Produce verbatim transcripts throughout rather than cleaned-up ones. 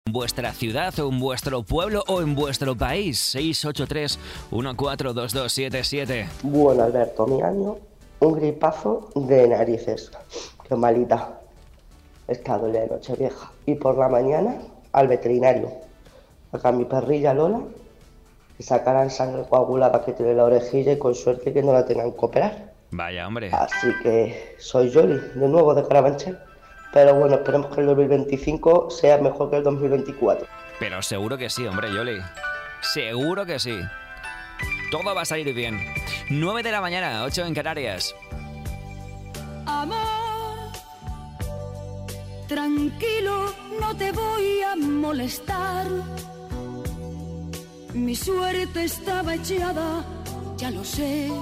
en vuestra ciudad o en vuestro pueblo o en vuestro país. seis ocho tres, uno cuatro dos dos siete siete. Bueno, Alberto, mi año, un gripazo de narices. Qué malita. He estado de noche vieja. Y por la mañana al veterinario. Acá a mi perrilla Lola, que sacarán sangre coagulada que tiene la orejilla y con suerte que no la tengan que operar. Vaya, hombre. Así que soy Yoli, de nuevo de Carabanchel. Pero bueno, esperemos que el dos mil veinticinco sea mejor que el dos mil veinticuatro. Pero seguro que sí, hombre, Yoli. Seguro que sí. Todo va a salir bien. nueve de la mañana, ocho en Canarias. Amor, tranquilo, no te voy a molestar. Mi suerte estaba echada, ya lo sé.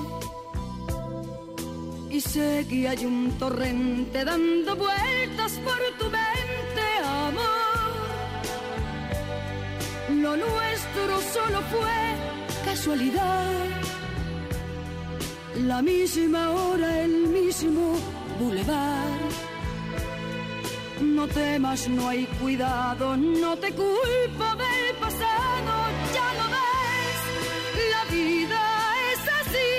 Y sé que hay un torrente dando vueltas por tu mente, amor. Lo nuestro solo fue casualidad. La misma hora, el mismo bulevar. No temas, no hay cuidado, no te culpo del pasado. Ya lo ves, la vida es así.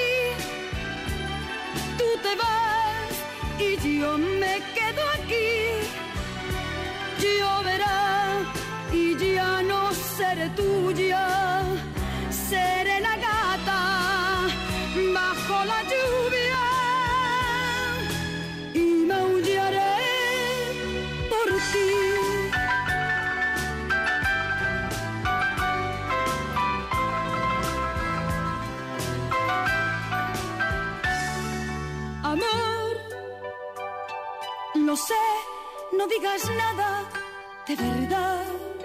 Tú te vas y yo me quedo aquí. Lloverá y ya no seré tuya. Seré la gata bajo la lluvia y maullaré por ti. Amor, lo sé, no digas nada de verdad.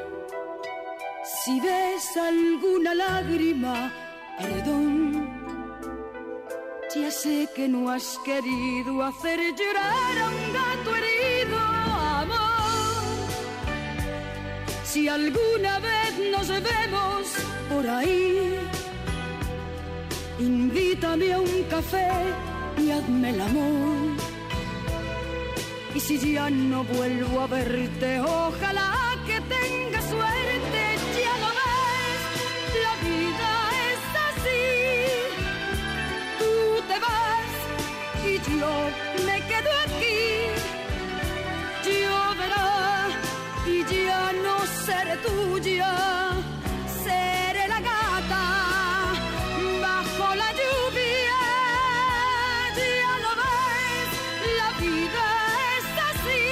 Si ves alguna lágrima, perdón. Ya sé que no has querido hacer llorar a un gato herido, amor. Si alguna vez nos vemos por ahí, invítame a un café y hazme el amor. Y si ya no vuelvo a verte, ojalá que tengas suerte. Ya lo ves, la vida es así. Tú te vas y yo me quedo aquí. Lloverá y ya no seré tuya. Seré la gata bajo la lluvia. Ya lo ves, la vida es así.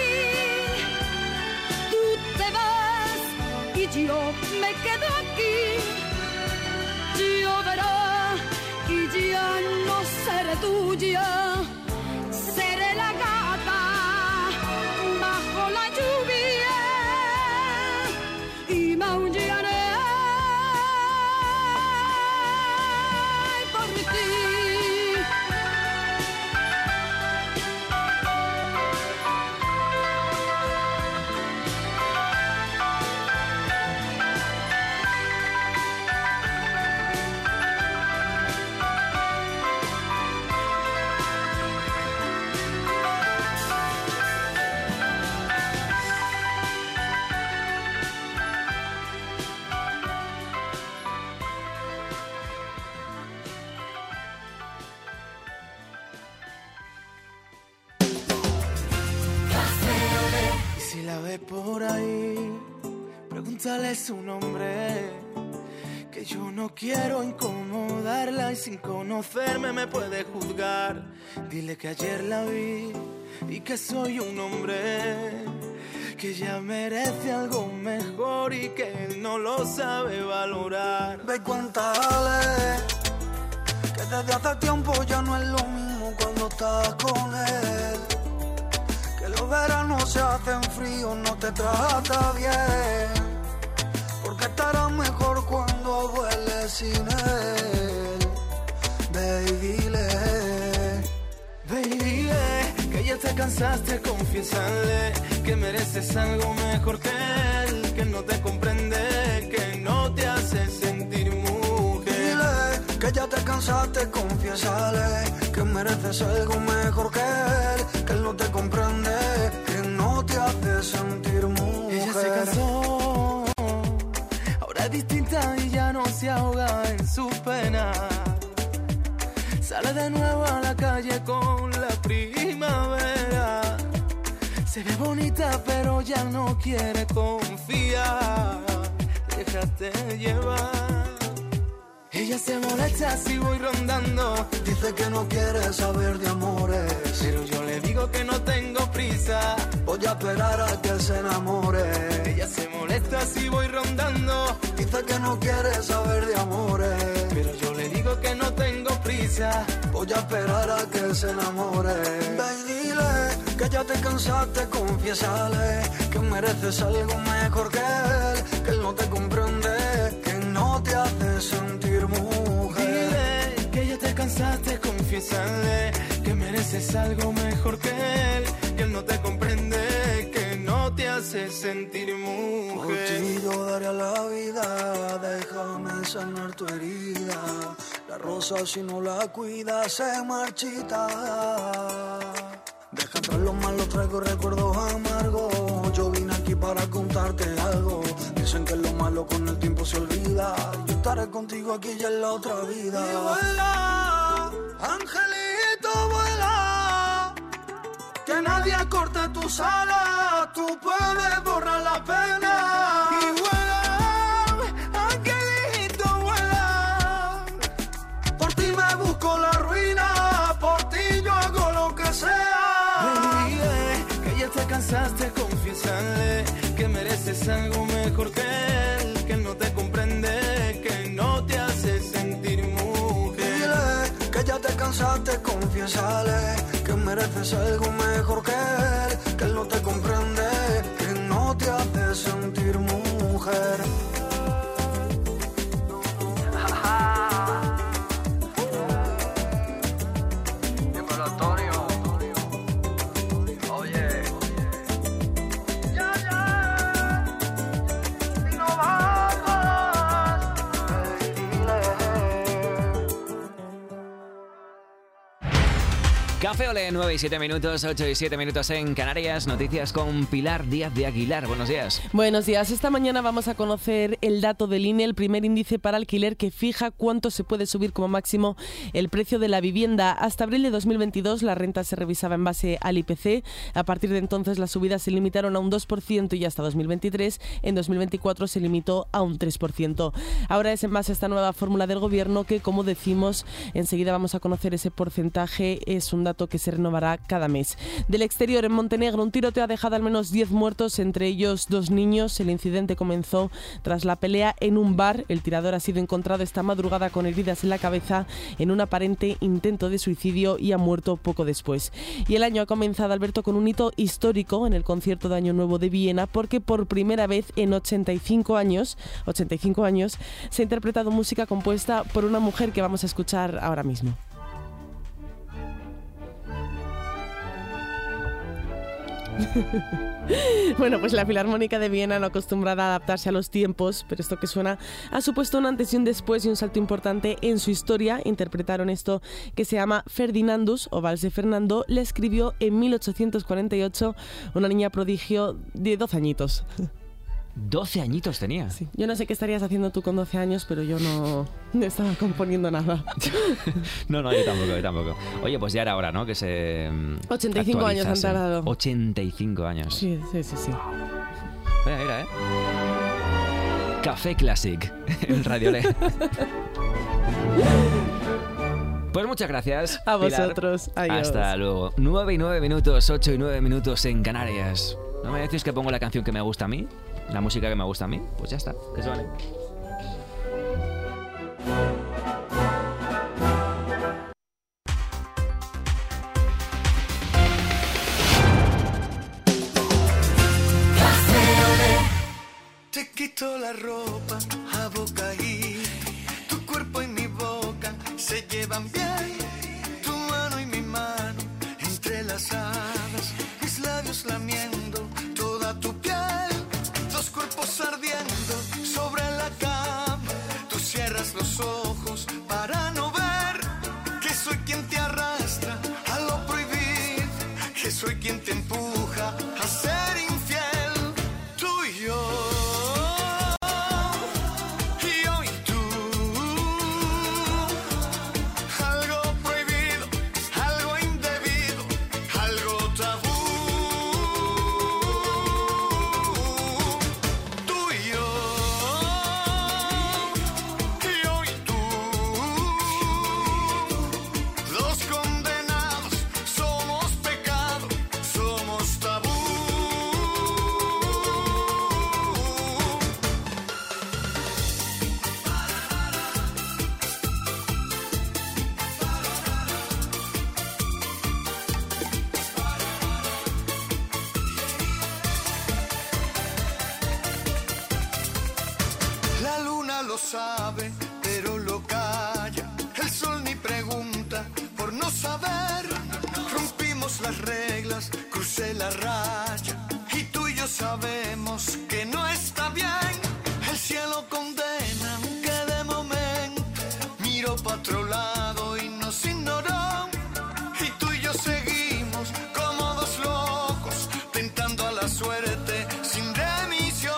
Tú te vas y yo me quedo aquí. Lloverá y ya no seré tuya. Seré la gata bajo la lluvia y maullaré por ti. Si la ves por ahí, pregúntale su nombre, que yo no quiero incomodarla y sin conocerme me puede juzgar. Dile que ayer la vi y que soy un hombre que ya merece algo mejor y que él no lo sabe valorar. Ve y cuéntale que desde hace tiempo ya no es lo mismo cuando estás con él. Que los veranos se hacen fríos, no te trata bien, porque estará mejor cuando vueles sin él. Ve y dile, ve y dile que ya te cansaste, confiésale que mereces algo mejor que él, que no te comprende, que no te hace sentir mujer. Dile que ya te cansaste, confiésale que mereces algo mejor que él, que él no te comprende, que no te hace sentir mujer. Ella se cansó es distinta y ya no se ahoga en su pena. Sale de nuevo a la calle con la primavera. Se ve bonita pero ya no quiere confiar. Déjate llevar. Ella se molesta si voy rondando. Dice que no quiere saber de amores, pero yo le digo que no tengo prisa. Voy a esperar a que se enamore. Ella se molesta si voy rondando. Dice que no quiere saber de amores, pero yo le digo que no tengo prisa. Voy a esperar a que se enamore. Ve y dile que ya te cansaste, confiésale que mereces algo mejor que él, que él no te comprende, que no te hace sentir mujer. Dile que ya te cansaste, confiésale que mereces algo mejor que él, que él no te comprende, que no te hace sentir mujer. Por ti yo daría la vida, déjame sanar tu herida. La rosa si no la cuidas se marchita. Deja atrás lo malo, traigo recuerdos amargos. Yo vine aquí para contarte algo. Dicen que lo malo con el tiempo se olvida. Yo estaré contigo aquí y en la otra vida. Y vuela, angelito, vuela, que nadie corte tus alas. Tú puedes borrar la pena. Y vuela, angelito, vuela, por ti me busco la ruina, por ti yo hago lo que sea. Que ya te cansaste, confiésale que mereces algo mejor que él, que él no te comprende, que no te hace sentir mujer. Dile que ya te cansaste, confiésale que mereces algo mejor que él, que él no te comprende, que no te hace sentir mujer. Café Olé, nueve y siete minutos, ocho y siete minutos en Canarias. Noticias con Pilar Díaz de Aguilar. Buenos días. Buenos días. Esta mañana vamos a conocer el dato del I N E, el primer índice para alquiler que fija cuánto se puede subir como máximo el precio de la vivienda. Hasta abril de dos mil veintidós la renta se revisaba en base al I P C. A partir de entonces las subidas se limitaron a un dos por ciento y hasta dos mil veintitrés, en dos mil veinticuatro se limitó a un tres por ciento. Ahora es en base a esta nueva fórmula del gobierno que, como decimos, enseguida vamos a conocer ese porcentaje. Es un dato que se renovará cada mes. Del exterior, en Montenegro, un tiroteo ha dejado al menos diez muertos, entre ellos dos niños. El incidente comenzó tras la pelea en un bar. El tirador ha sido encontrado esta madrugada con heridas en la cabeza en un aparente intento de suicidio y ha muerto poco después. Y el año ha comenzado, Alberto, con un hito histórico en el concierto de Año Nuevo de Viena, porque por primera vez en ochenta y cinco años, ochenta y cinco años, se ha interpretado música compuesta por una mujer que vamos a escuchar ahora mismo. Bueno, pues la Filarmónica de Viena, no acostumbrada a adaptarse a los tiempos, pero esto que suena ha supuesto un antes y un después y un salto importante en su historia. Interpretaron esto que se llama Ferdinandus o Vals de Fernando. Le escribió en mil ochocientos cuarenta y ocho una niña prodigio de doce añitos. doce añitos tenía. Sí. Yo no sé qué estarías haciendo tú con doce años, pero yo no, no estaba componiendo nada. no, no, yo tampoco, yo tampoco. Oye, pues ya era hora, ¿no? Que se ochenta y cinco años han tardado. ochenta y cinco años. Sí, sí, sí, sí. Mira, mira, ¿eh? Café Classic, el Radio Olé. Pues muchas gracias, a vosotros. Pilar. Adiós. Hasta luego. nueve y nueve minutos, ocho y nueve minutos en Canarias. ¿No me decís que pongo la canción que me gusta a mí? La música que me gusta a mí, pues ya está, que suene. Te quito la ropa a boca y tu cuerpo y mi boca se llevan bien. Tu mano y mi mano entrelazadas, mis labios lamiendo toda tu piel. Dos cuerpos ardiendo sobre la cama. Tú cierras los ojos para no ver que soy quien te arrastra a lo prohibido, que soy quien te empuja a ser infiel. Tú y yo lo sabe, pero lo calla. El sol ni pregunta por no saber. Rompimos las reglas, crucé la raya. Y tú y yo sabemos que no está bien. El cielo condena, aunque de momento miró para otro lado y nos ignoró. Y tú y yo seguimos como dos locos, tentando a la suerte sin remisión.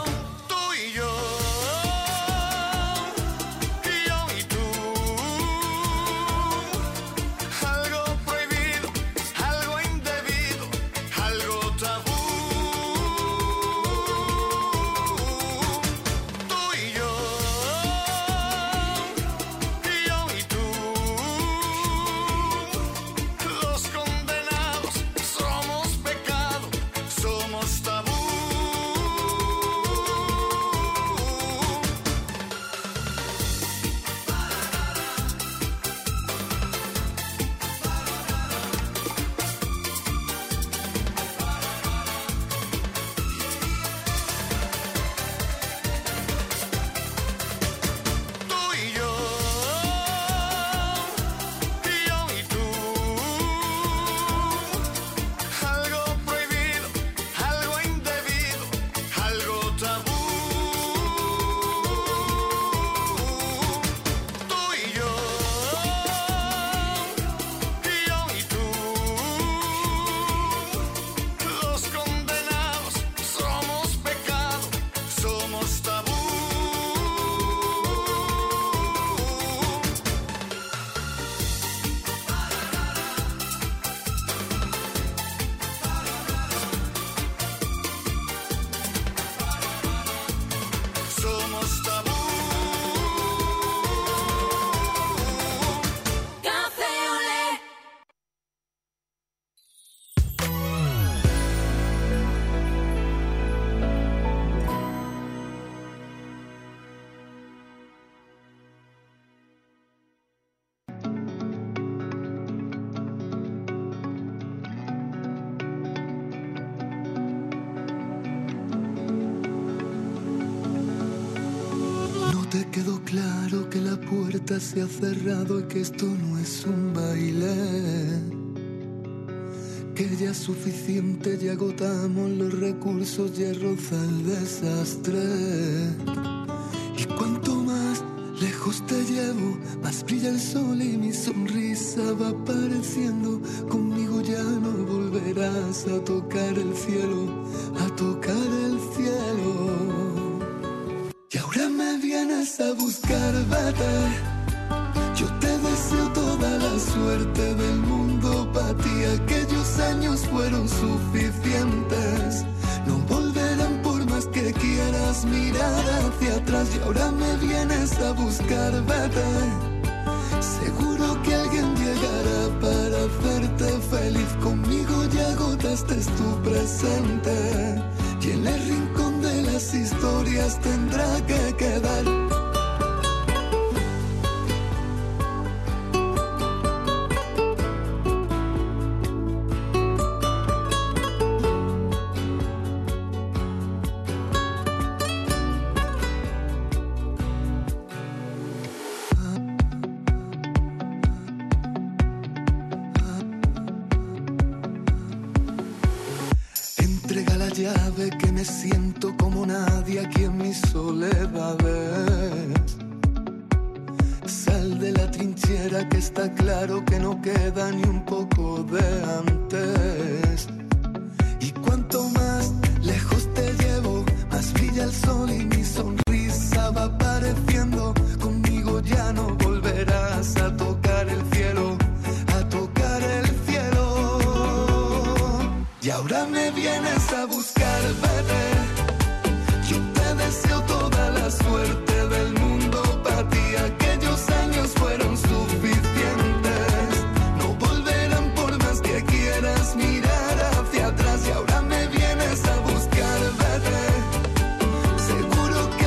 Te quedó claro que la puerta se ha cerrado y que esto no es un baile, que ya es suficiente, ya agotamos los recursos, ya roza el desastre. Y cuanto más lejos te llevo, más brilla el sol y mi sonrisa va apareciendo. Conmigo ya no volverás a tocar el cielo, a tocar el cielo. Y ahora me vienes a buscar, vete. Yo te deseo toda la suerte del mundo. Para ti aquellos años fueron suficientes. No volverán por más que quieras mirar hacia atrás. Y ahora me vienes a buscar, vete. Seguro que alguien llegará para hacerte feliz. Conmigo ya agotaste tu presente. Y en el rincón de las historias tendrá que quedar. Entrega la llave que me siento como nadie aquí en mi soledad. Sal de la trinchera que está claro que no queda ni un poco de antes. Y cuanto más lejos te llevo, más brilla el sol y mi sonrisa va apareciendo. Conmigo ya no volverás a tocar el cielo, a tocar el cielo. Y ahora me vienes a buscar, vete. Yo te deseo toda la suerte del mundo. Para ti aquellos años fueron suficientes. No volverán por más que quieras mirar hacia atrás. Y ahora me vienes a buscar, vete. Seguro que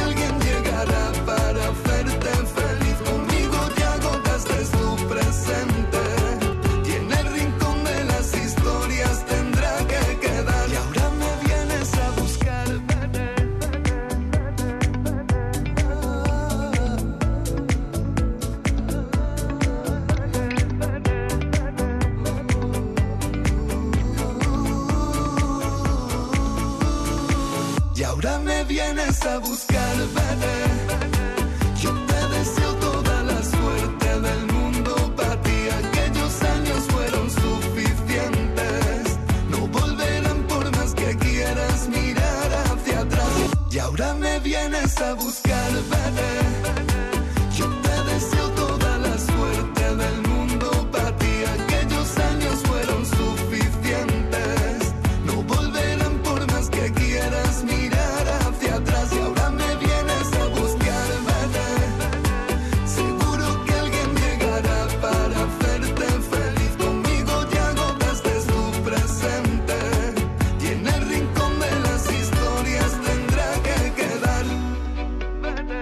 buscar, vete. Yo te deseo toda la suerte del mundo para ti. Aquellos años fueron suficientes, no volverán por más que quieras mirar hacia atrás. Y ahora me vienes a buscar, vete. Yo te deseo toda la suerte del mundo para ti. Aquellos años fueron suficientes, no volverán por más que quieras mirar hacia atrás. Y ahora me vienes a buscar, vete. Seguro que alguien llegará para hacerte feliz. Conmigo ya agotaste tu presente, y en el rincón de las historias tendrá que quedar. Vete.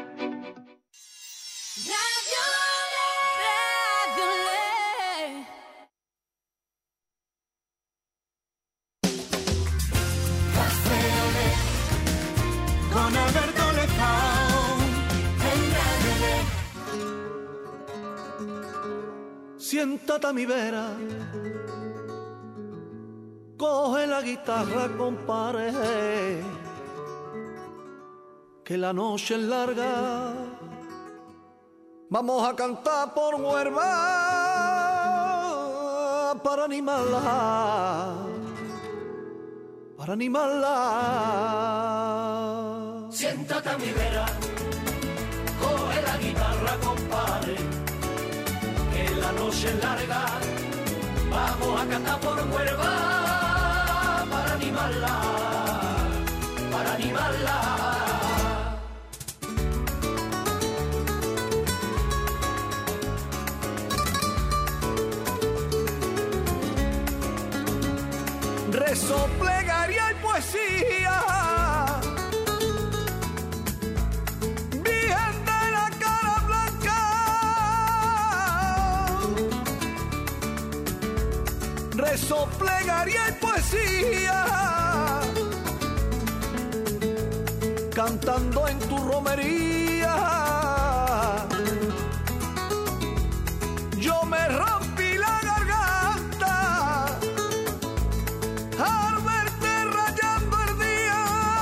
Con Alberto Lezao en Radio Lez. Siéntate a mi vera, coge la guitarra, compadre, que la noche es larga. Vamos a cantar por Huelva para animarla, para animarla. Siéntate a mi vera, coge la guitarra, compadre, que la noche es larga. Vamos a cantar por Huelva para animarla, para animarla. Rezo, plegaria y poesía, Virgen de la cara blanca. Rezo, plegaria y poesía, cantando en tu romería. Yo me rompí la garganta al verte rayando el día.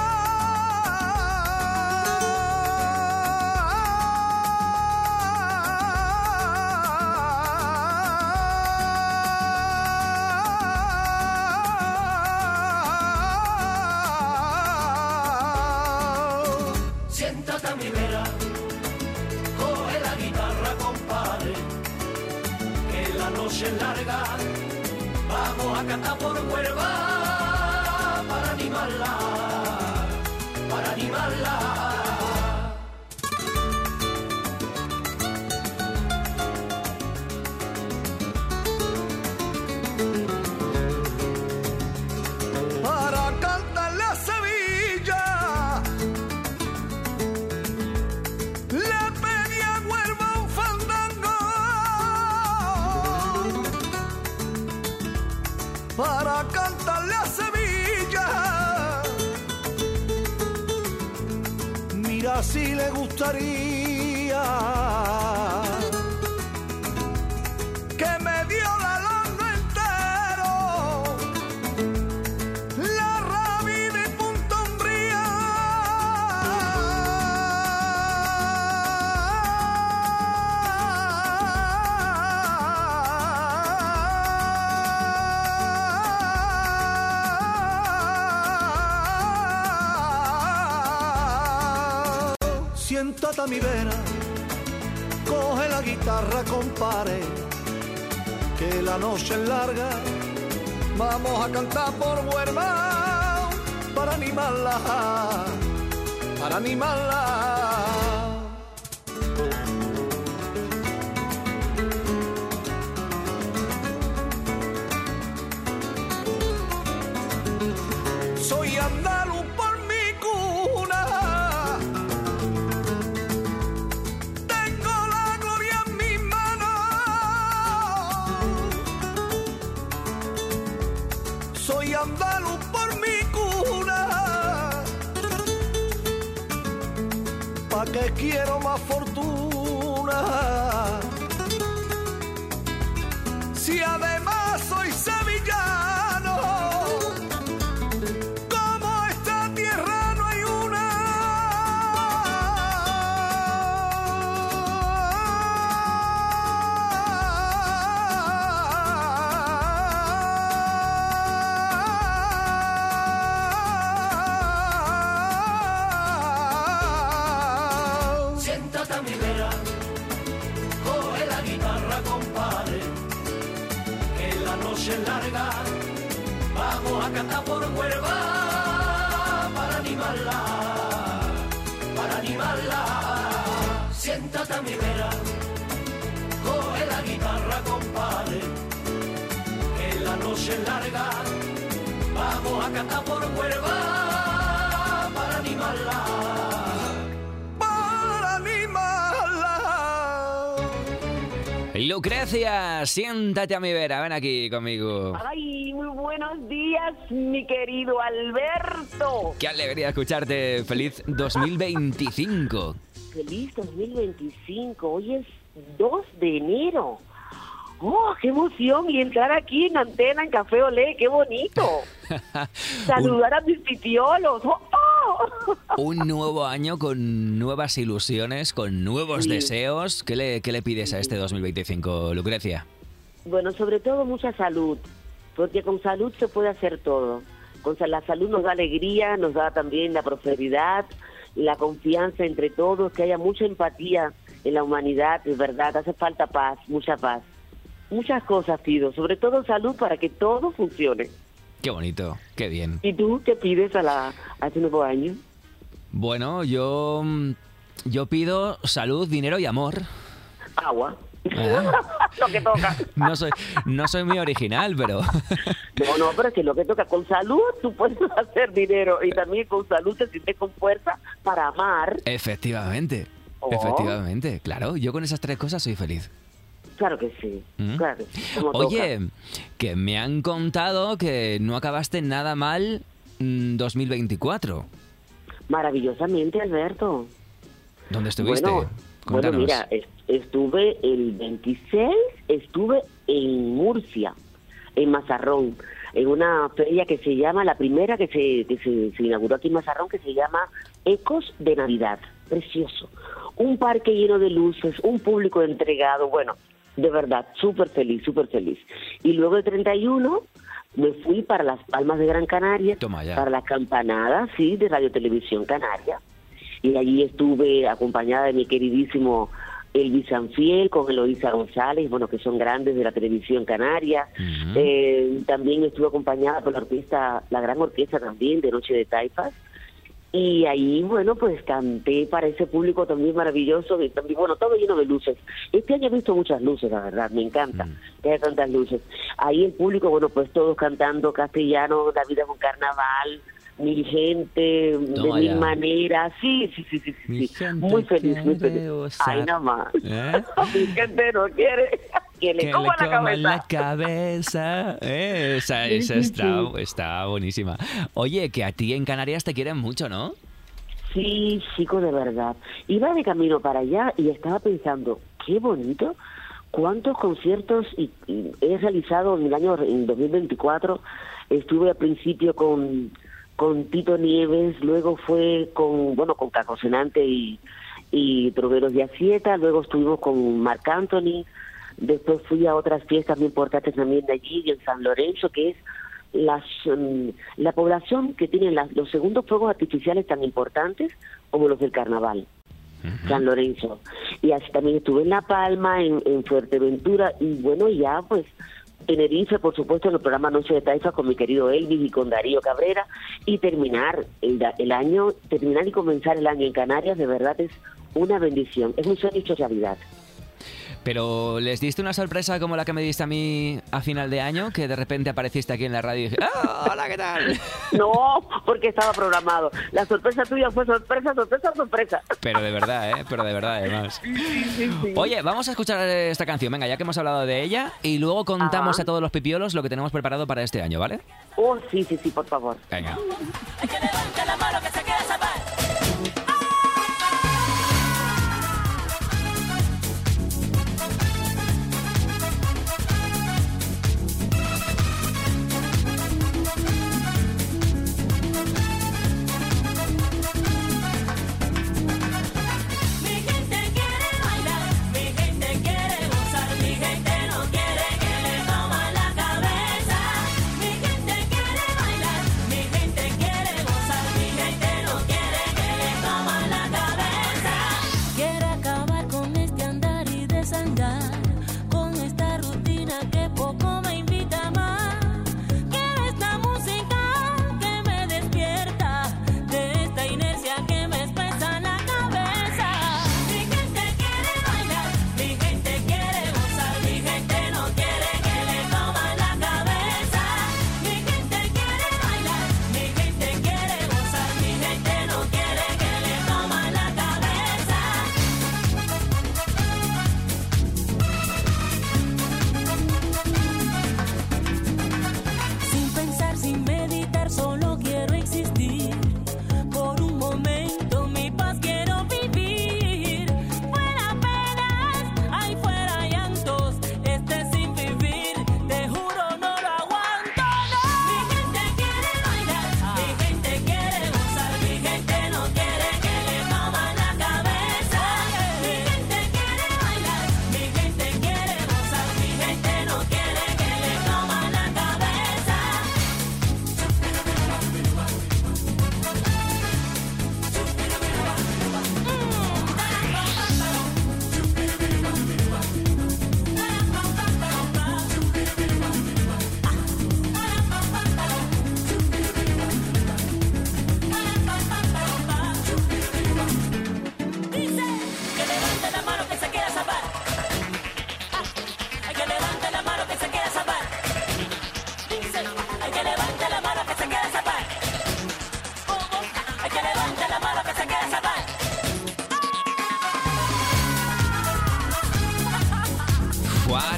Siéntate a mi vera, coge la guitarra, compadre, que la noche es larga. Vamos a cantar por Huelva para animarla, para animarla. Para cantarle a Sevilla, le pedí a Huelva un fandango. Para cantarle a Sevilla, mira si le gustaría que me dio la longa entero, la rabia de Punta Umbría. Siéntate a mi vera, coge la guitarra, compare, que la noche es larga. Vamos a cantar por Huelva para animarla, para animarla. Soy andaluz por mi cuna, tengo la gloria en mis manos. Soy andaluz por mi cuna, pa' que quiero más fortuna. Si además soy sevillano, como esta tierra no hay una. noche es larga, vamos a cantar por Huelva para animarla, para animarla. Siéntate a mi vera, coge la guitarra, compadre, que la noche es larga, vamos a cantar por Huelva para animarla. Lucrecia, siéntate a mi vera, ven aquí conmigo. Ay, muy buenos días, mi querido Alberto. Qué alegría escucharte. Feliz dos mil veinticinco. Feliz dos mil veinticinco. Hoy es dos de enero. ¡Oh, qué emoción! Y entrar aquí en Antena, en Café Olé, ¡qué bonito! Saludar Un... a mis pitiolos. ¡Oh, oh! Un nuevo año con nuevas ilusiones, con nuevos sí. deseos. ¿Qué le, qué le pides a este dos mil veinticinco, Lucrecia? Bueno, sobre todo mucha salud, porque con salud se puede hacer todo. Con la salud nos da alegría, nos da también la prosperidad, la confianza entre todos, que haya mucha empatía en la humanidad, es verdad, hace falta paz, mucha paz. Muchas cosas pido, sobre todo salud para que todo funcione. Qué bonito, qué bien. ¿Y tú qué pides a, la, a este nuevo año? Bueno, yo, yo pido salud, dinero y amor. Agua. ¿Ah? Lo que toca. No soy, no soy muy original, pero... No, no, pero es que lo que toca, con salud tú puedes hacer dinero y también con salud te sientes con fuerza para amar. Efectivamente, oh. efectivamente, claro, yo con esas tres cosas soy feliz. Claro que sí, ¿Mm? claro que sí. Oye, toca. que me han contado que no acabaste nada mal mmm, dos mil veinticuatro. Maravillosamente, Alberto. ¿Dónde estuviste? Bueno, Cuéntanos. bueno, mira, estuve el veintiséis, estuve en Murcia, en Mazarrón, en una feria que se llama, la primera que se, que se, se inauguró aquí en Mazarrón, que se llama Ecos de Navidad. Precioso. Un parque lleno de luces, un público entregado, bueno... De verdad, súper feliz, súper feliz. Y luego el treinta y uno me fui para Las Palmas de Gran Canaria, para las campanadas, sí, de Radio Televisión Canaria. Y allí estuve acompañada de mi queridísimo Elvis Sanfiel, con Eloísa González, bueno, que son grandes de la televisión canaria. Uh-huh. Eh, también estuve acompañada por la orquesta, la gran orquesta también, de Noche de Taifas. Y ahí, bueno, pues canté para ese público también maravilloso, y también, bueno, todo lleno de luces. Este año he visto muchas luces, la verdad, me encanta mm. que haya tantas luces. Ahí el público, bueno, pues todos cantando castellano, La vida es un carnaval, Mil gente, Toma de ya. mil maneras, sí, sí, sí, sí, sí, sí. muy feliz, muy feliz. Usar. Ay, nada más. ¿Eh? Mi gente no quiere... Que le, que coma, le la coma cabeza. la cabeza. Eh, esa esa está, está buenísima. Oye, que a ti en Canarias te quieren mucho, ¿no? Sí, chico, de verdad. Iba de camino para allá y estaba pensando, qué bonito, cuántos conciertos y, y he realizado en el año en dos mil veinticuatro. Estuve al principio con, con Tito Nieves, luego fue con, bueno, con Caco Senante y, y Troveros de Acieta, luego estuvimos con Marc Anthony. Después fui a otras fiestas muy importantes también de allí, en San Lorenzo, que es las, um, la población que tiene las, los segundos fuegos artificiales tan importantes como los del carnaval, uh-huh. San Lorenzo. Y así también estuve en La Palma, en, en Fuerteventura, y bueno, ya pues Tenerife, por supuesto, en el programa Noche de Taifas con mi querido Elvis y con Darío Cabrera, y terminar el, el año, terminar y comenzar el año en Canarias, de verdad es una bendición, es un sueño hecho realidad. Pero ¿les diste una sorpresa como la que me diste a mí a final de año? Que de repente apareciste aquí en la radio y dije, ¡ah, hola, qué tal! No, porque estaba programado. La sorpresa tuya fue sorpresa, sorpresa, sorpresa. Pero de verdad, ¿eh? Pero de verdad, además. Sí, sí, sí. Oye, vamos a escuchar esta canción, venga, ya que hemos hablado de ella, y luego contamos Ajá. a todos los pipiolos lo que tenemos preparado para este año, ¿vale? Oh, sí, sí, sí, por favor. Venga. Hay que levantar la mano que se queda zapar. Mi gente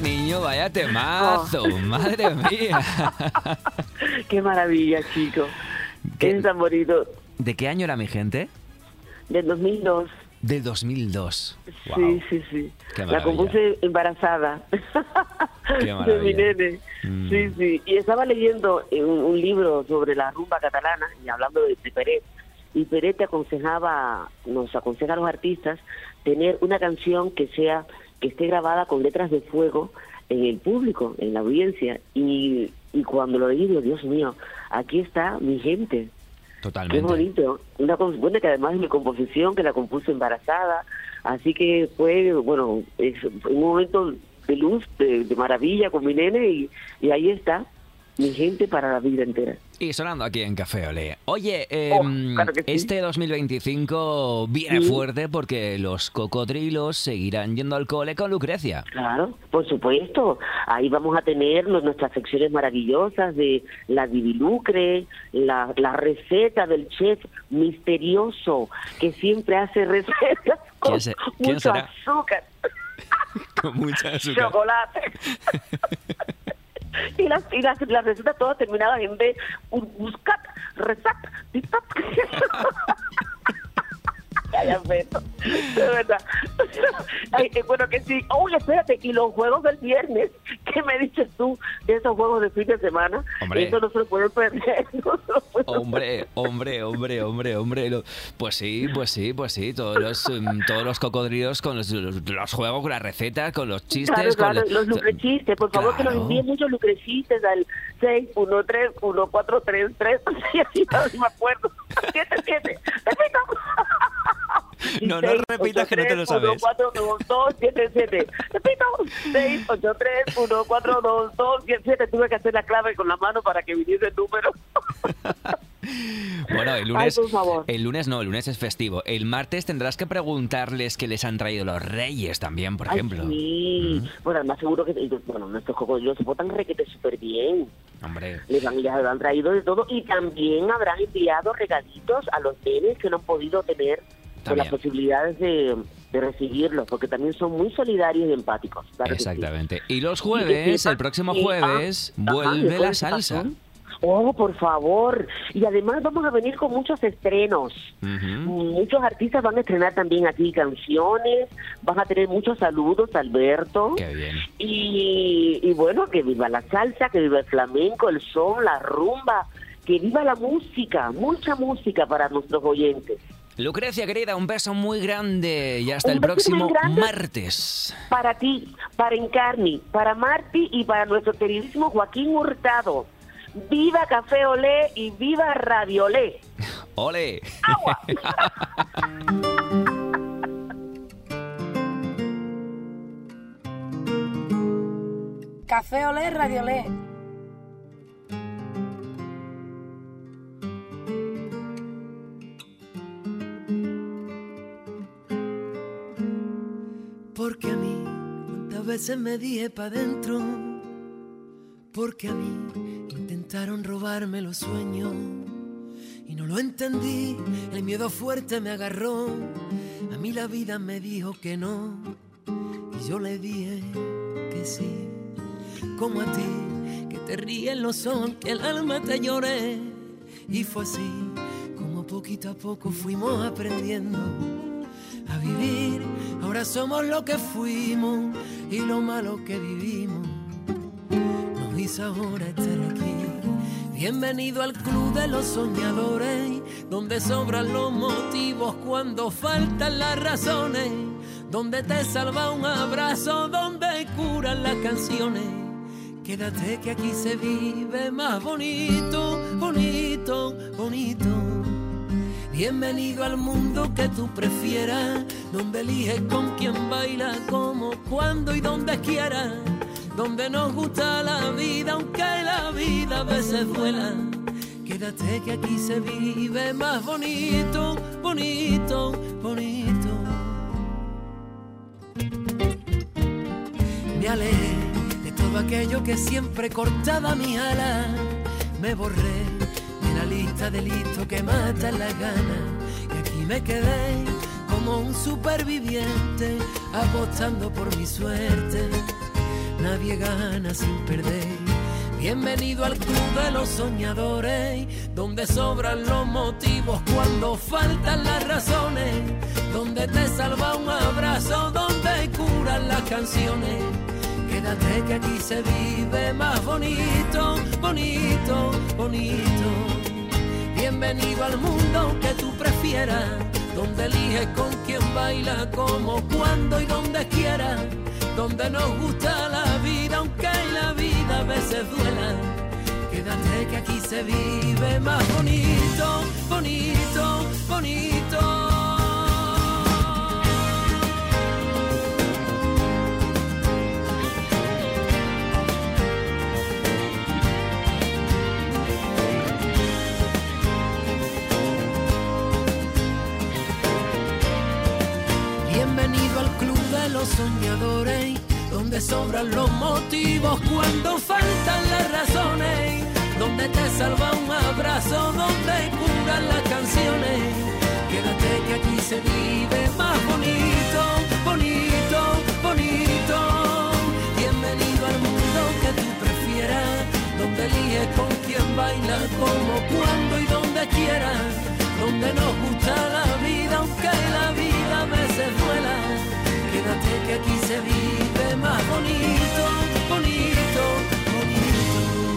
niño, vaya temazo, oh. Madre mía. Qué maravilla, chico. ¿Qué? Es tan bonito. ¿De qué año era Mi Gente? Del dos mil dos. Del dos mil dos. Wow. Sí, sí, sí. La compuse embarazada. Qué maravilla. De mi nene. Mm. Sí, sí. Y estaba leyendo un, un libro sobre la rumba catalana y hablando de, de Peret. Y Peret te aconsejaba, nos aconseja a los artistas tener una canción que sea, que esté grabada con letras de fuego en el público, en la audiencia. Y, y cuando lo leí, digo, Dios mío, aquí está Mi Gente. Totalmente. Qué bonito. Una bueno, que además es mi composición, que la compuse embarazada. Así que fue, bueno, es un momento de luz, de, de maravilla con mi nene y, y ahí está. Mi Gente para la vida entera. Y sonando aquí en Café Olé. Oye, eh, oh, claro que sí. Este dos mil veinticinco viene sí. fuerte porque los cocodrilos seguirán yendo al cole con Lucrecia. Claro, por supuesto. Ahí vamos a tener nuestras secciones maravillosas de la Divilucre, la, la receta del chef misterioso que siempre hace recetas con se, mucho será? azúcar. Con mucha azúcar. Chocolate. Y las, y las, las recetas todas terminadas en B, buscat, resat, titat. De verdad. Ay, eh, bueno, que sí. Uy, espérate, y los juegos del viernes, ¿qué me dices tú de esos juegos de fin de semana? Hombre. Eso no se lo pueden perder. No se lo pueden hombre, hombre, hombre, hombre, hombre. Lo, pues sí, pues sí, pues sí. Todos los, um, todos los cocodrilos con los, los, los juegos, con las recetas, con los chistes. Claro, claro, con los lucrechistes. Por favor, claro. Que nos envíen muchos lucrechistes al seis uno tres uno cuatro tres tres. Y así no me acuerdo. siete siete. Repito. No, no repitas que no te lo sabes. uno cuatro dos dos siete siete. Repito, seis ocho tres uno cuatro dos dos siete siete. Tuve que hacer la clave con la mano para que viniese el número. Bueno, el lunes, Ay, por favor. el lunes no, el lunes es festivo. El martes tendrás que preguntarles qué les han traído los reyes también, por Ay, ejemplo. Sí, mm. Bueno, además seguro que bueno, nuestros cocodrilos se botan requete súper bien. Hombre. Les han, les han traído de todo y también habrán enviado regalitos a los nenes que no han podido tener con las posibilidades de, de recibirlos, porque también son muy solidarios y empáticos. Claro. Exactamente. Sí. Y los jueves, y el próximo jueves, y, ah, vuelve ajá, la salsa. Oh, por favor. Y además vamos a venir con muchos estrenos. Uh-huh. Muchos artistas van a estrenar también aquí canciones. Vas a tener muchos saludos, Alberto. Qué bien. Y, y bueno, que viva la salsa, que viva el flamenco, el son, la rumba. Que viva la música, mucha música para nuestros oyentes. Lucrecia, querida, un beso muy grande y hasta un el próximo martes. Para ti, para Encarni, para Marti y para nuestro queridísimo Joaquín Hurtado. ¡Viva Café Olé y viva Radio Olé! ¡Olé! ¡Agua! Café Olé, Radio Olé. Porque a mí, cuántas veces me dije pa' dentro, porque a mí intentaron robarme los sueños y no lo entendí, el miedo fuerte me agarró, a mí la vida me dijo que no y yo le dije que sí, como a ti, que te ríen los ojos, que el alma te lloré, y fue así como poquito a poco fuimos aprendiendo a vivir. Ahora somos lo que fuimos y lo malo que vivimos nos hizo ahora estar aquí. Bienvenido al club de los soñadores, donde sobran los motivos cuando faltan las razones, donde te salva un abrazo, donde curan las canciones. Quédate que aquí se vive más bonito, bonito, bonito. Bienvenido al mundo que tú prefieras, donde eliges con quién baila, cómo, cuándo y donde quieras, donde nos gusta la vida, aunque la vida a veces duela. Quédate que aquí se vive más bonito, bonito, bonito. Me alejé de todo aquello que siempre cortaba mi ala, me borré la lista de delitos que matan las ganas, y aquí me quedé como un superviviente apostando por mi suerte. nadie gana sin perder. Bienvenido al club de los soñadores, donde sobran los motivos cuando faltan las razones, donde te salva un abrazo, donde curan las canciones. Quédate que aquí se vive más bonito, bonito, bonito. Bienvenido al mundo que tú prefieras, donde eliges con quién baila, cómo, cuándo y donde quieras, donde nos gusta la vida, aunque la vida a veces duela. Quédate que aquí se vive más bonito, bonito, bonito. Bienvenido al club de los soñadores, donde sobran los motivos cuando faltan las razones, donde te salva un abrazo, donde curan las canciones. Quédate que aquí se vive más bonito, bonito, bonito. Bienvenido al mundo que tú prefieras, donde eliges con quién baila, cómo, cuándo y donde quieras, donde nos gusta la vida, aunque la vida a veces duela. Quédate que aquí se vive más bonito, bonito, bonito.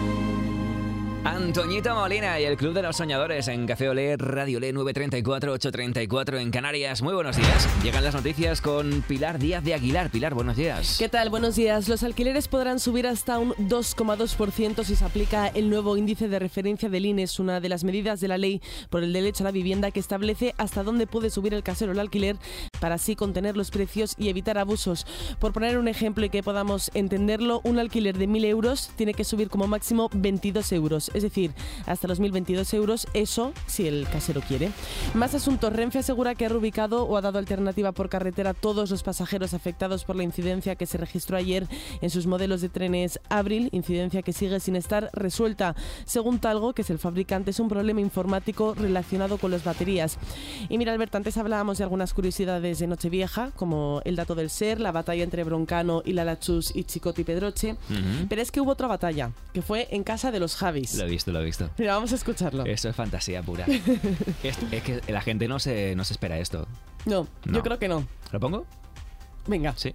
Antoñito Molina y el Club de los Soñadores en Café Olé, Radio Olé nueve treinta y cuatro, ocho treinta y cuatro en Canarias. Muy buenos días. Llegan las noticias con Pilar Díaz de Aguilar. Pilar, buenos días. ¿Qué tal? Buenos días. Los alquileres podrán subir hasta un dos coma dos por ciento si se aplica el nuevo índice de referencia del I N E. Es una de las medidas de la ley por el derecho a la vivienda que establece hasta dónde puede subir el casero el alquiler para así contener los precios y evitar abusos. Por poner un ejemplo y que podamos entenderlo, un alquiler de mil euros tiene que subir como máximo veintidós euros. Es decir, hasta los mil veintidós euros, eso si el casero quiere. Más asuntos. Renfe asegura que ha reubicado o ha dado alternativa por carretera a todos los pasajeros afectados por la incidencia que se registró ayer en sus modelos de trenes Abril, incidencia que sigue sin estar resuelta. Según Talgo, que es el fabricante, es un problema informático relacionado con las baterías. Y mira, Albert, antes hablábamos de algunas curiosidades de Nochevieja, como el dato del ser, la batalla entre Broncano y Lalachus y Chicote y Pedroche. Uh-huh. Pero es que hubo otra batalla, que fue en casa de los Javis. Lo he visto, lo he visto. Mira, vamos a escucharlo. Eso es fantasía pura. es, es que la gente no se, no se espera esto. No, no, yo creo que no. ¿Lo pongo? Venga. Sí.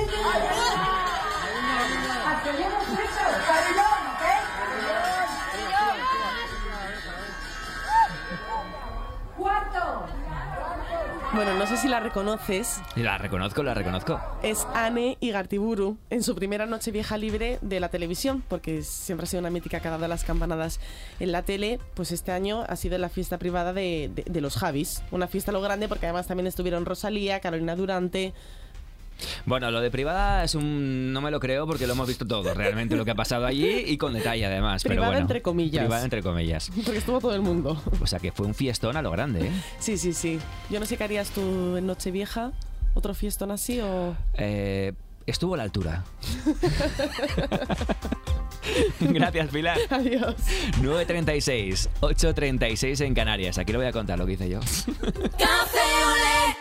Bueno, no sé si la reconoces. La reconozco, la reconozco. Es Ane Igartiburu en su primera Nochevieja libre de la televisión, porque siempre ha sido una mítica que ha dado las campanadas en la tele. Pues este año ha sido la fiesta privada de, de, de los Javis. Una fiesta lo grande porque además también estuvieron Rosalía, Carolina Durante. Bueno, lo de privada es un... no me lo creo porque lo hemos visto todo, realmente lo que ha pasado allí y con detalle además. Privada pero bueno, entre comillas. Privada entre comillas. Porque estuvo todo el mundo. O sea que fue un fiestón a lo grande, ¿eh? Sí, sí, sí. Yo no sé qué harías tú en Nochevieja. ¿Otro fiestón así o...? Eh, estuvo a la altura. Gracias, Pilar. Adiós. nueve treinta y seis, ocho treinta y seis en Canarias. Aquí lo voy a contar lo que hice yo. Café Olé.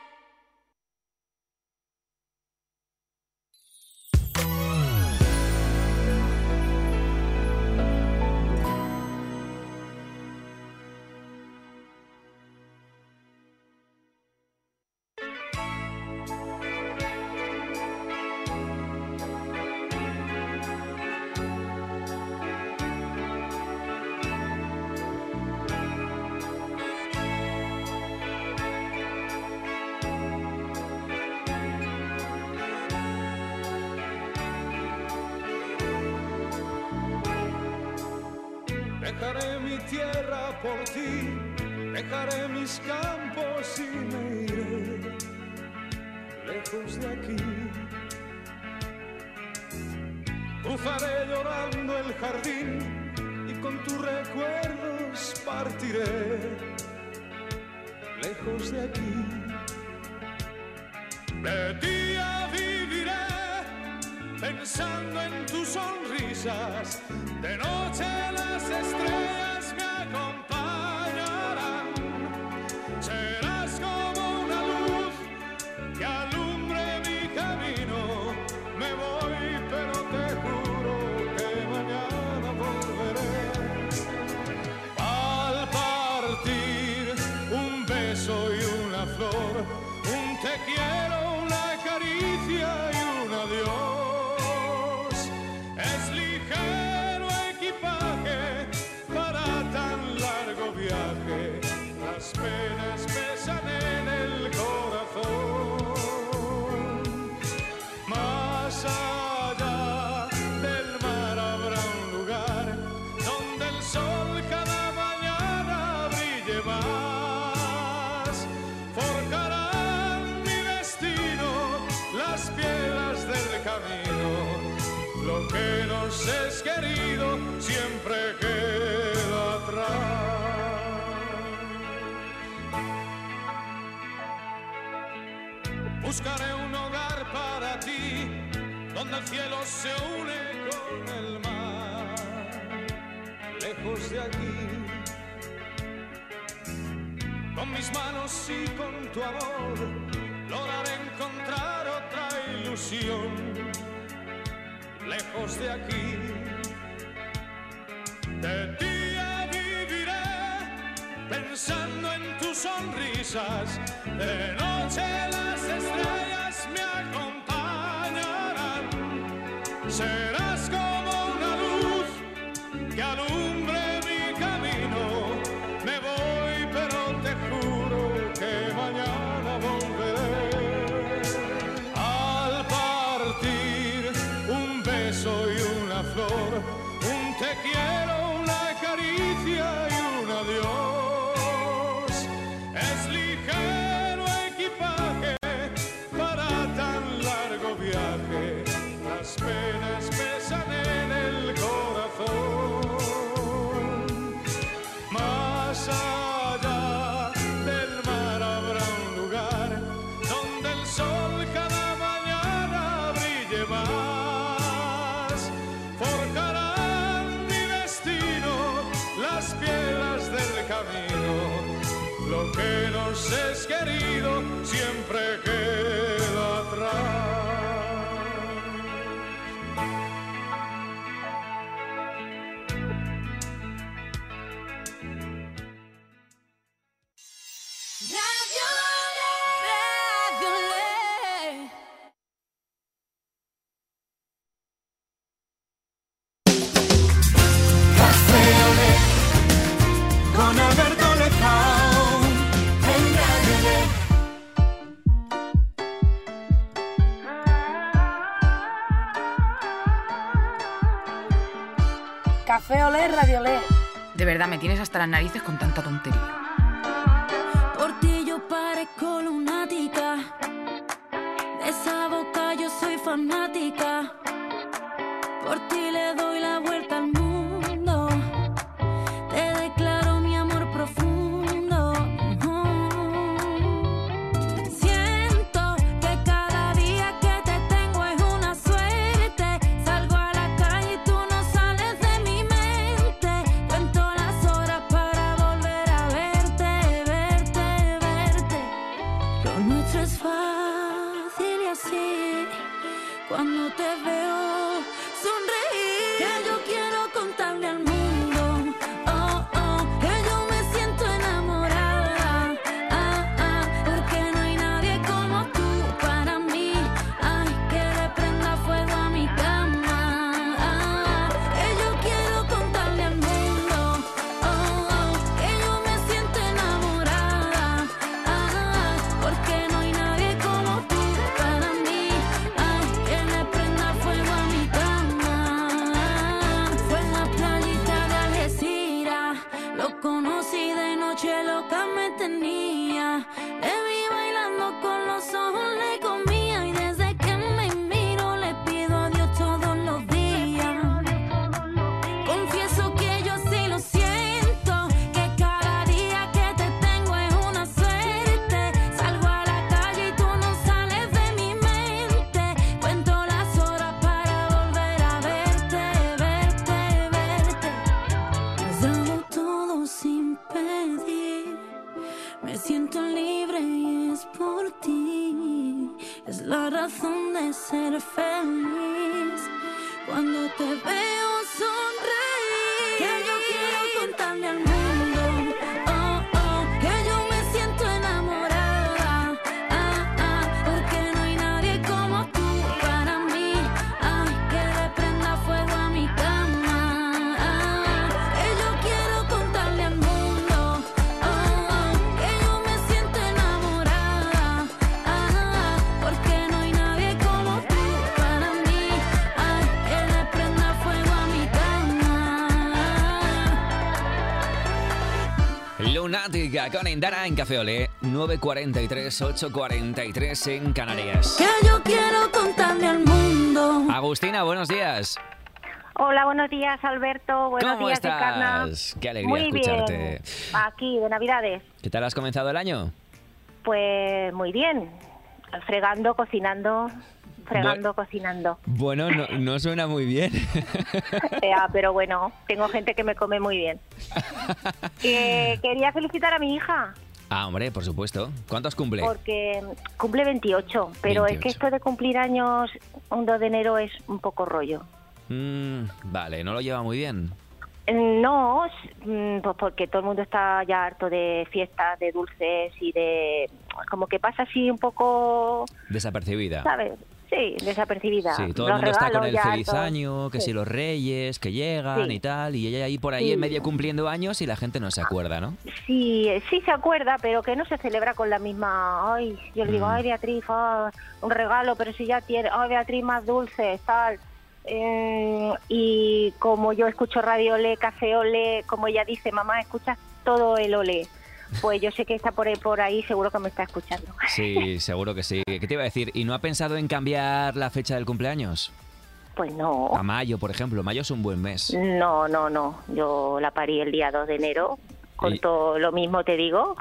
Dejaré mi tierra por ti, dejaré mis campos y me iré lejos de aquí. Cruzaré llorando el jardín y con tus recuerdos partiré lejos de aquí. De día viviré pensando en tus sonrisas, de noche las estrellas me acompañarán. Serás como una luz que alumbre mi camino, me voy te quiero, una caricia y un adiós. Es ligero equipaje para tan largo viaje, las penas pesan en el corazón. Más allá del mar habrá un lugar donde el sol cada mañana brille más. Forjarán mi destino las piedras del camino. Lo que nos es querido siempre queda atrás. Buscaré un hogar para ti, donde el cielo se une con el mar. Lejos de aquí, con mis manos y con tu amor, lograré encontrar otra ilusión. Lejos de aquí, de día viviré pensando en tus sonrisas, de noche las estrellas me acompañarán. Serás como una luz que alumbre mi camino. Me voy, pero te juro que mañana volveré. Al partir un beso y una flor, un te quiero, una caricia y un adiós. Es ligero equipaje para tan largo viaje, las penas pesan en el corazón. Más allá del mar habrá un lugar donde el sol cada mañana brille más. Forjarán mi destino las piedras del camino. Lo que nos es querido siempre queda atrás. Radio Olé, Radio Olé. Café Olé, con Alberto Lezao, en Radio Olé. Café Olé, Radio Olé. De verdad, me tienes hasta las narices con tanta tontería. Por ti yo parezco lunática, de esa boca yo soy fanática. Por ti le doy la vuelta al mundo, te declaro mi amor profundo. Siento que cada día que te tengo es una suerte. Salgo a la calle y tú no sales de mi mente. Cuento las horas para volver a verte, verte, verte. Lo nuestro es fácil y así, cuando te veo sonreír, que yo quiero contarle al mundo, oh, oh, que yo me siento enamorada, ah, ah, porque no hay nadie como tú para mí, ay, que le prenda fuego a mi cama, ah, que yo quiero contarle al mundo, oh, oh, que yo me siento enamorada, ah, porque no hay nadie como tú para mí, ay, que le prenda fuego a mi cama. Fue en la playita de Algeciras, lo conocí de noche, loca me tenía. Le vi bailando con los ojos, le comía, y desde que me miro le pido a Dios todos los días. Confieso que yo sí lo siento, que cada día que te tengo es una suerte. Salgo a la calle y tú no sales de mi mente. Cuento las horas para volver a verte, verte, verte. Has dado todo sin pedir, me siento libre y es por ti. Es la razón de ser feliz cuando te veo sonreír, que yo quiero contarle al mundo, oh, oh, que yo me siento enamorada, ah, ah, con Indara en Café Olé, nueve cuarenta y tres, ocho cuarenta y tres en Canarias. Que yo quiero contarle al mundo. Agustina, buenos días. Hola, buenos días, Alberto. Buenos ¿Cómo días, Encarna. estás? Qué alegría Muy escucharte. bien. Aquí, de Navidades. ¿Qué tal has comenzado el año? Pues muy bien. Fregando, cocinando, fregando, cocinando. Bueno, no, no suena muy bien. Ya, pero bueno, tengo gente que me come muy bien. Que quería felicitar a mi hija. Ah, hombre, por supuesto. ¿Cuántos cumple? Porque cumple veintiocho, pero veintiocho. es que esto de cumplir años un dos de enero es un poco rollo. Mm, vale, no lo lleva muy bien. No, mm, pues porque todo el mundo está ya harto de fiestas, de dulces y de... Como que pasa así un poco, Desapercibida. ¿sabes? Sí, desapercibida. Sí, todo Los el mundo está con regalos el ya feliz hartos. año, que Sí. si los reyes, que llegan Sí. y tal, y ella ahí por ahí Sí. en medio cumpliendo años y la gente no se acuerda, ¿no? Sí, sí se acuerda, pero que no se celebra con la misma... Ay, yo le digo, Mm. ay, Beatriz, ah, un regalo, pero si ya tiene... Ay, Beatriz, más dulces, tal... Eh, y como yo escucho Radio Olé, Café Olé, como ella dice, mamá, escuchas todo el Olé. Pues yo sé que está por ahí, por ahí, seguro que me está escuchando. Sí, seguro que sí. ¿Qué te iba a decir? ¿Y no ha pensado en cambiar la fecha del cumpleaños? Pues no. A mayo, por ejemplo. Mayo es un buen mes. No, no, no. Yo la parí el día dos de enero, con Y- todo lo mismo te digo,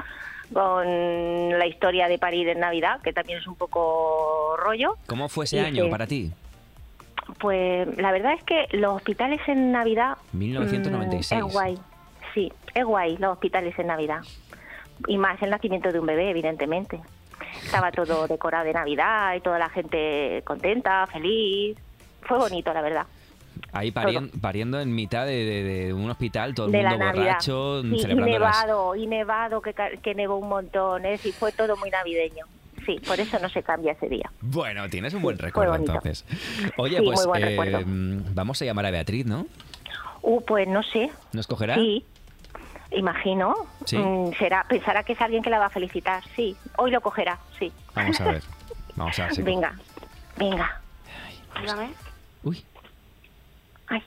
con la historia de parir en Navidad, que también es un poco rollo. ¿Cómo fue ese Y año que- para ti? Pues la verdad es que los hospitales en Navidad... mil novecientos noventa y seis. mm, es guay, sí, es guay los hospitales en Navidad. Y más el nacimiento de un bebé, evidentemente. Estaba todo decorado de Navidad y toda la gente contenta, feliz. Fue bonito, la verdad. Ahí parien- pariendo en mitad de, de- de un hospital, todo el De la mundo Navidad. borracho, Sí, y celebrando las... nevado, y nevado, que, ca- que nevó un montón. Es decir, fue todo muy navideño. Sí, por eso no se cambia ese día. Bueno, tienes un buen recuerdo bonito. entonces. Oye, Sí, pues muy buen eh, recuerdo. vamos a llamar a Beatriz, ¿no? Uh, pues no sé. ¿Nos cogerá? Sí, imagino. Sí. Mm, será, pensará que es alguien que la va a felicitar. Sí, hoy lo cogerá, sí. Vamos a ver. Vamos a ver si... Venga, venga. Dígame. Uy. Ay.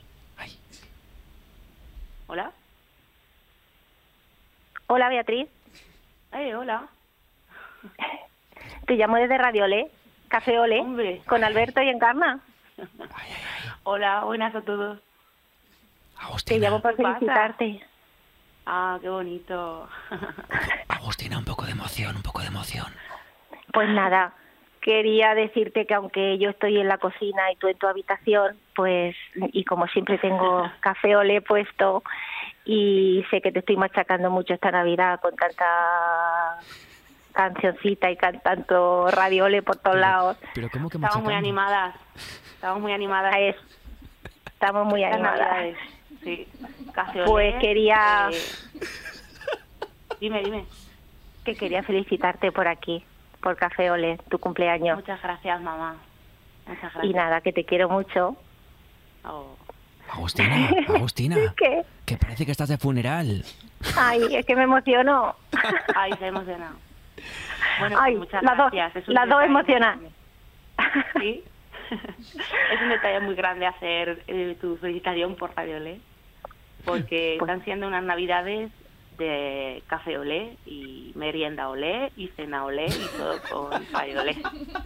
Hola. Hola, Beatriz. Eh, hola. Te llamo desde Radio Olé, Café Olé, Hombre. con Alberto y Encarna. Hola, buenas a todos. Te llamo para ¿Qué pasa? felicitarte. Ah, qué bonito. Agustina, un poco de emoción, un poco de emoción. Pues nada, quería decirte que aunque yo estoy en la cocina y tú en tu habitación, pues, y como siempre tengo Café Olé puesto, y sé que te estoy machacando mucho esta Navidad con tanta cancioncita y can- tanto Radio Olé por todos lados. Pero ¿cómo que Estamos muy machacando? animadas. Estamos muy animadas. A eso. Estamos muy Estas animadas. Navidades. Sí. Café Olé, Pues quería eh, Dime, dime. que quería felicitarte por aquí, por Café Olé, tu cumpleaños. Muchas gracias, mamá. Muchas gracias. Y nada, que te quiero mucho. Oh. Agustina, Agustina, ¿Qué? que parece que estás de funeral. Ay, es que me emociono. Ay, se ha emocionado. Bueno, Ay, pues muchas las dos, gracias. Es un las dos detalle muy emocionadas. grande. Sí. Es un detalle muy grande hacer eh, tu felicitación por Radio Olé, porque Pues están siendo unas navidades de Café Olé y merienda Olé y cena Olé y todo con Radio Olé.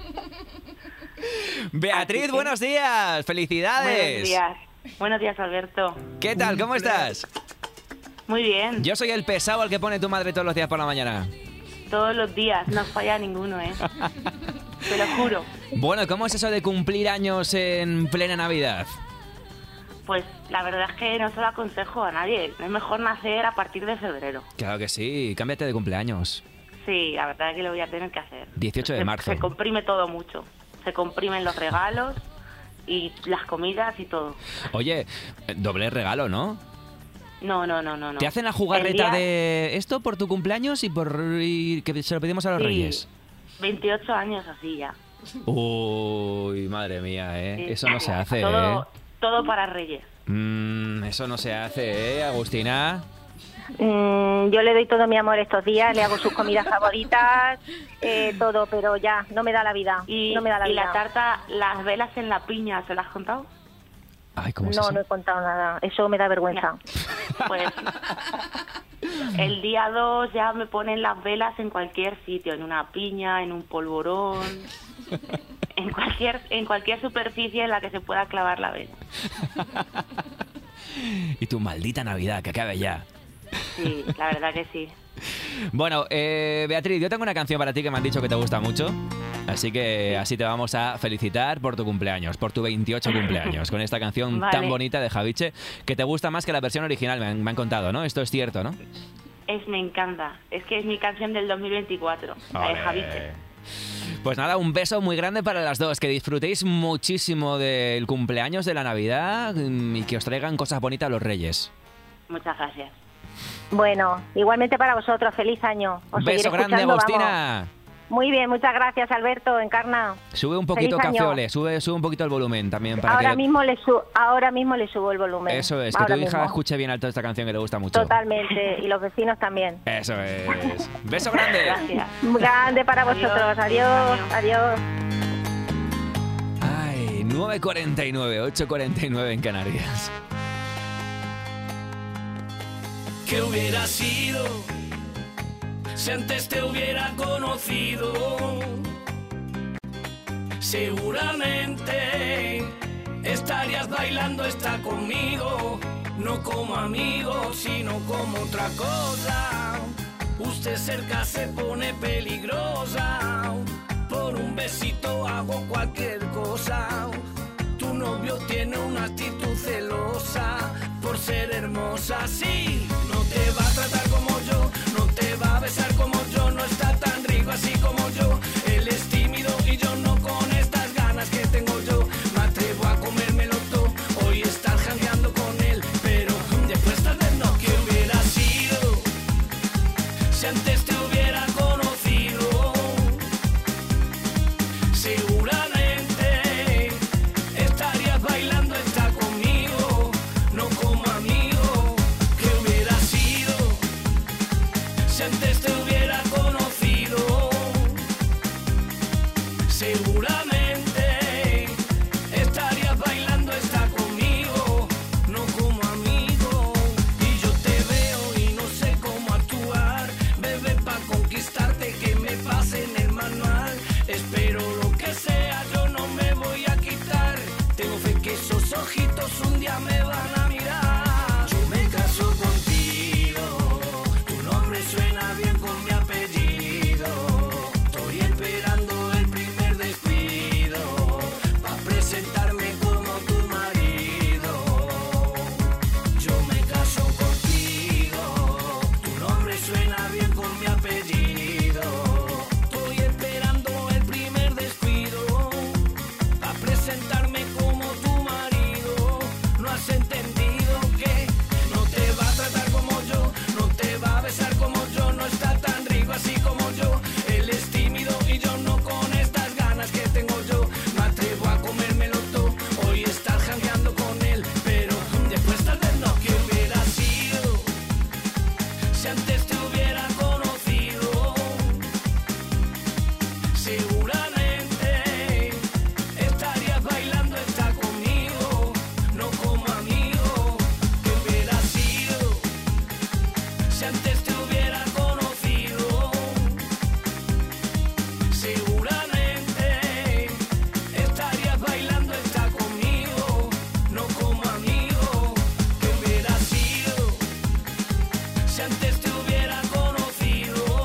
Beatriz, Así que- buenos días, felicidades. Buenos días. Buenos días, Alberto. ¿Qué tal? ¿Cómo estás? Muy bien. Yo soy el pesado al que pone tu madre todos los días por la mañana. Todos los días, no falla ninguno, ¿eh? Te lo juro. Bueno, ¿cómo es eso de cumplir años en plena Navidad? Pues la verdad es que no se lo aconsejo a nadie. Es mejor nacer a partir de febrero. Claro que sí, cámbiate de cumpleaños. Sí, la verdad es que lo voy a tener que hacer. dieciocho de Se- marzo. Se comprime todo mucho. Se comprimen los regalos y las comidas y todo. Oye, eh, doble regalo, ¿no? No, no, no, no. no. ¿Te hacen la El jugarreta día- de esto por tu cumpleaños y por y que se lo pedimos a los Sí. reyes? veintiocho años así ya. Uy, madre mía, ¿eh? Sí, Eso no sí. se hace, Todo, ¿eh? todo para reyes. Mm, eso no se hace, ¿eh, Agustina? Mm, yo le doy todo mi amor estos días, le hago sus comidas favoritas, eh, todo, pero ya, no me da la vida. Y, no me da la y vida. la tarta, las velas en la piña, ¿se las has contado? Ay, ¿cómo es No, eso? no he contado nada. Eso me da vergüenza. Pues El día dos ya me ponen las velas en cualquier sitio, en una piña, en un polvorón, en cualquier en cualquier superficie en la que se pueda clavar la vela. Y tu maldita Navidad, que acabe ya. Sí, la verdad que sí. Bueno, eh, Beatriz, yo tengo una canción para ti que me han dicho que te gusta mucho. Así que así te vamos a felicitar por tu cumpleaños, por tu veintiocho cumpleaños, con esta canción Vale. tan bonita de Javiche, que te gusta más que la versión original, me han, me han contado, ¿no? Esto es cierto, ¿no? Es, me encanta. Es que es mi canción del dos mil veinticuatro, la de Ole. Javiche. Pues nada, un beso muy grande para las dos, que disfrutéis muchísimo del cumpleaños, de la Navidad y que os traigan cosas bonitas los Reyes. Muchas gracias. Bueno, igualmente para vosotros, feliz año. Os Beso seguiré grande, escuchando, Agustina. vamos. Muy bien, muchas gracias, Alberto, Encarna. Sube un poquito Feliz Café año. Olé, sube, sube un poquito el volumen también para Ahora que... mismo le su ahora mismo le subo el volumen. Eso es, que Ahora tu hija mismo. escuche bien alto esta canción que le gusta mucho. Totalmente, y los vecinos también. Eso es. Beso grande. Gracias. Grande para vosotros. Adiós, adiós. Ay, nueve cuarenta y nueve, ocho cuarenta y nueve en Canarias. ¿Qué hubiera sido si antes te hubiera conocido? Seguramente estarías bailando esta conmigo, no como amigo, sino como otra cosa. Usted cerca se pone peligrosa, por un besito hago cualquier cosa. Tu novio tiene una actitud celosa, por ser hermosa, sí. No te va a tratar como yo, no te va a besar como yo, no está tan rico así como yo. Él es tímido y yo no, con estas ganas que tengo yo. Me atrevo a comérmelo todo, hoy estar jangueando con él, pero después tal vez no. ¿Qué hubiera sido si antes te hubiera conocido? Seguramente estarías bailando esta conmigo, no como amigo. ¿Qué hubiera sido si antes te hubiera conocido? Seguramente estarías bailando esta conmigo, no como amigo. Y yo te veo y no sé cómo actuar, bebé, pa' conquistarte que me pase en el manual. Espero lo que sea, yo no me voy a quitar. Tengo fe que esos ojitos un día me van a mirar. Yo me caso contigo, tu nombre suena bien con mi apellido. Estoy esperando el primer despido, pa' presentarme como tu marido. Yo me caso contigo, tu nombre suena bien con mi apellido. Estoy esperando el primer descuido, pa' presentarme como tu marido. No has entendido que no te va a tratar como yo, no te va a besar como yo, no está tan rico así como yo. Él es tímido y yo no, con estas ganas que tengo yo. Me atrevo a comérmelo todo, hoy estar jangueando con él, pero después tal vez no. ¿Qué hubiera sido si antes te hubiera conocido? Seguramente estarías bailando esta conmigo, no como amigo. ¿Qué hubiera sido si antes te hubiera conocido? Seguramente estarías bailando esta conmigo, no como amigo. ¿Qué hubiera sido si antes te hubiera conocido?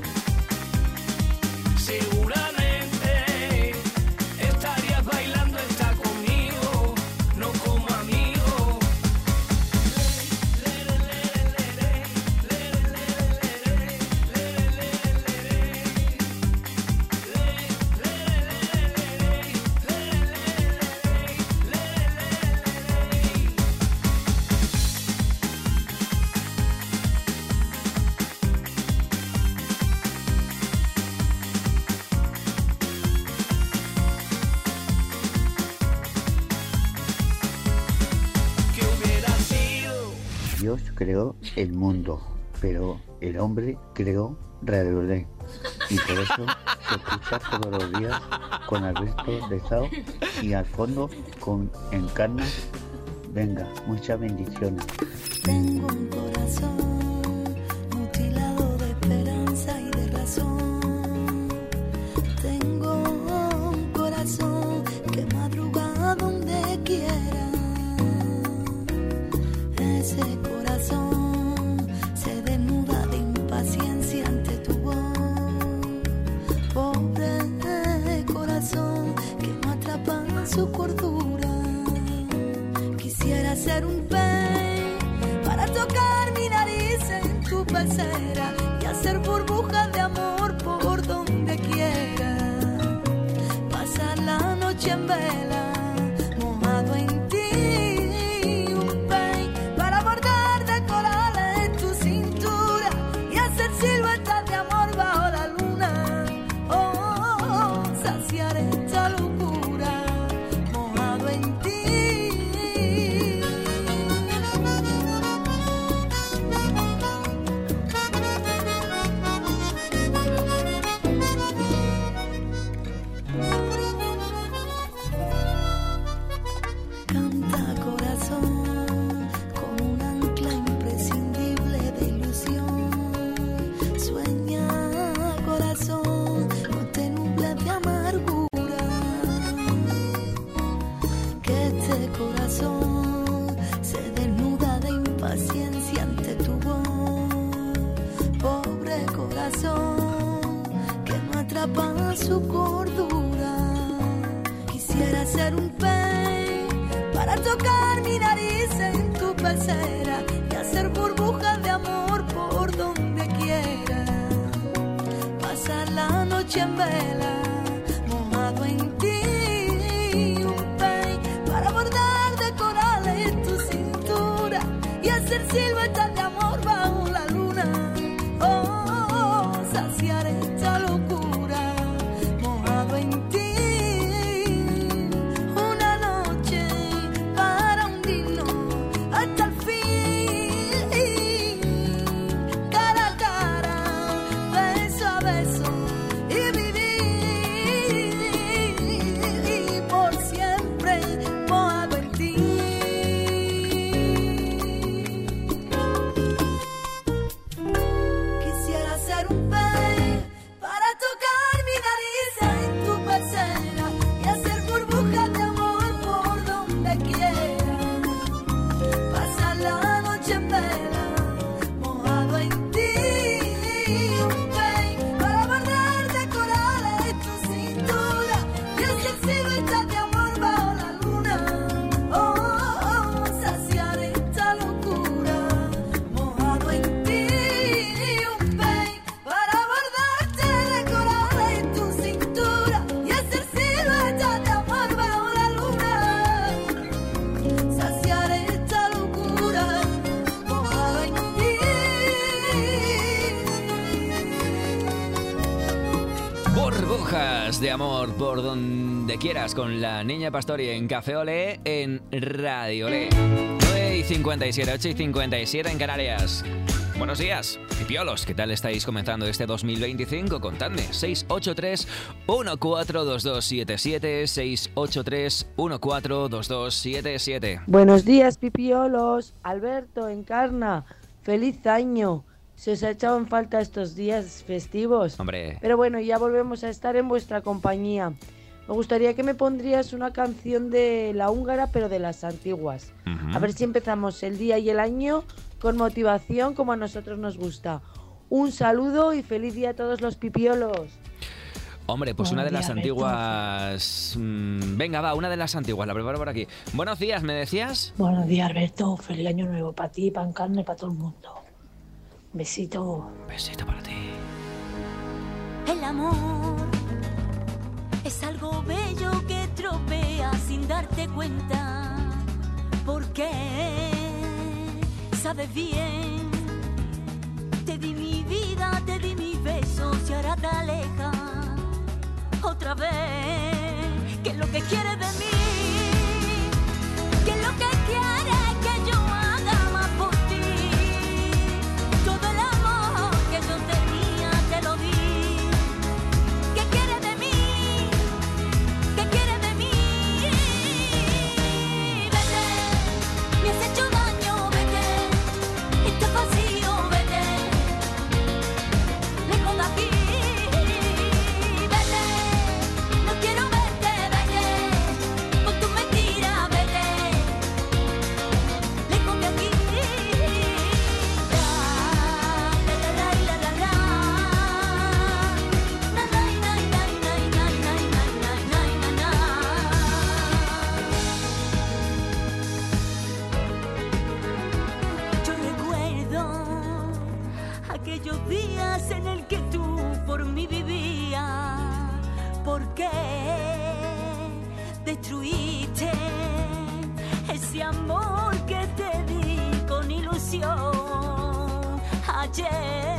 Seguramente estarías bailando esta conmigo, no como amigo. ¿Qué hubiera sido? Dios creó el mundo, pero el hombre creó Radio Olé. Y por eso se escucha todos los días con Alberto de Sao y al fondo con Encarna. Venga, muchas bendiciones. Tengo un corazón su cordura. Quisiera ser un pez para tocar mi nariz en tu pecera y hacer burbujas de amor por donde quiera. Pasar la noche en vela, mojado en ti, un pez para bordar de corales tu cintura y hacer siluetas de amor bajo la luna. Oh, oh, oh, saciar esta locura, mojado en ti. Canta corazón con un ancla imprescindible de ilusión. Sueña corazón, no te nubles de amargura. Que este corazón se desnuda de impaciencia ante tu voz. Pobre corazón que no atrapa su cordura. Quisiera ser un pez para tocar mi nariz en tu pecera y hacer burbujas de amor por donde quiera. Pasar la noche en vela, mojado en ti, un pez para bordar de corales tu cintura y hacer siluetas de amor bajo la luna. Oh, oh, oh, saciar esta locura, mojado en ti. Una noche para hundirnos hasta el fin, cara a cara, beso a beso y vivir por siempre mojado en ti. Quisiera ser un pez para tocar mi nariz en tu pecera y hacer burbujas de amor por donde quiera. Pasar la noche en vela, mojado en ti, un pez para bordar de corales tu cintura y hacer siluetas de amor bajo la luna. Oh, oh, oh, saciar esta locura, mojado en ti, un pez para bordarte de corales tu cintura y hacer siluetas de amor bajo la luna. Saciar esta locura, mojado en ti. Burbujas de amor por donde quieras con la Niña Pastori en Café Olé en Radio Olé. nueve y cincuenta y siete, ocho y cincuenta y siete en Canarias. Buenos días, pipiolos, ¿qué tal estáis comenzando este dos mil veinticinco? Contadme, seis ocho tres, uno cuatro dos dos siete siete, seis ocho tres, uno cuatro dos dos siete siete. Buenos días, pipiolos. Alberto, Encarna, feliz año. Se os ha echado en falta estos días festivos. Hombre, Pero bueno, ya volvemos a estar en vuestra compañía. Me gustaría que me pondrías una canción de La Húngara, pero de las antiguas. ujú. A ver si empezamos el día y el año con motivación como a nosotros nos gusta. Un saludo y feliz día a todos los pipiolos. Hombre, pues una de Buenos las días, Alberto. antiguas... mm, Venga, va, una de las antiguas, la preparo por aquí. Buenos días, ¿me decías? Buenos días, Alberto. Feliz año nuevo para ti, para Encarna y para todo el mundo. Besito. Besito para ti. El amor es algo bello que tropea sin darte cuenta. Porque sabes bien, te di mi vida, te di mis besos y ahora te alejas otra vez. ¿Qué es lo que quieres de mí? ¿Qué es lo que quieres que yo haga más por ti? Todo el amor que yo tenía te lo di. ¿Qué quieres de mí? ¿Qué quieres de mí? Vete, me has hecho daño, vete. Este vacío, vete. Lejos de aquí. Vete, no quiero verte, vete. por qué destruiste ese amor que te di con ilusión ayer.